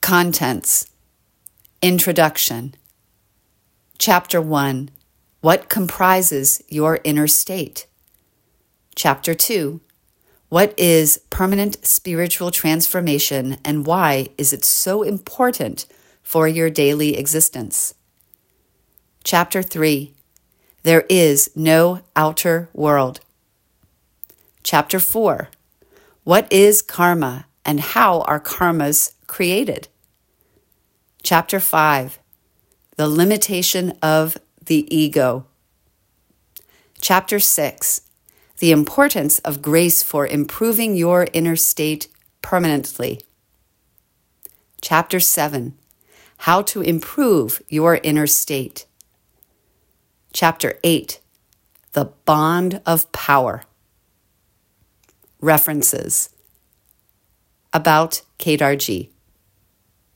Contents. Introduction. Chapter 1. What comprises your inner state? Chapter 2. What is permanent spiritual transformation and why is it so important for your daily existence? Chapter 3. There is no outer world. Chapter 4. What is karma and how are karmas created? Chapter 5. The limitation of the ego. Chapter 6. The importance of grace for improving your inner state permanently. Chapter 7. How to improve your inner state. Chapter 8. The bond of power. References. About Kedarji.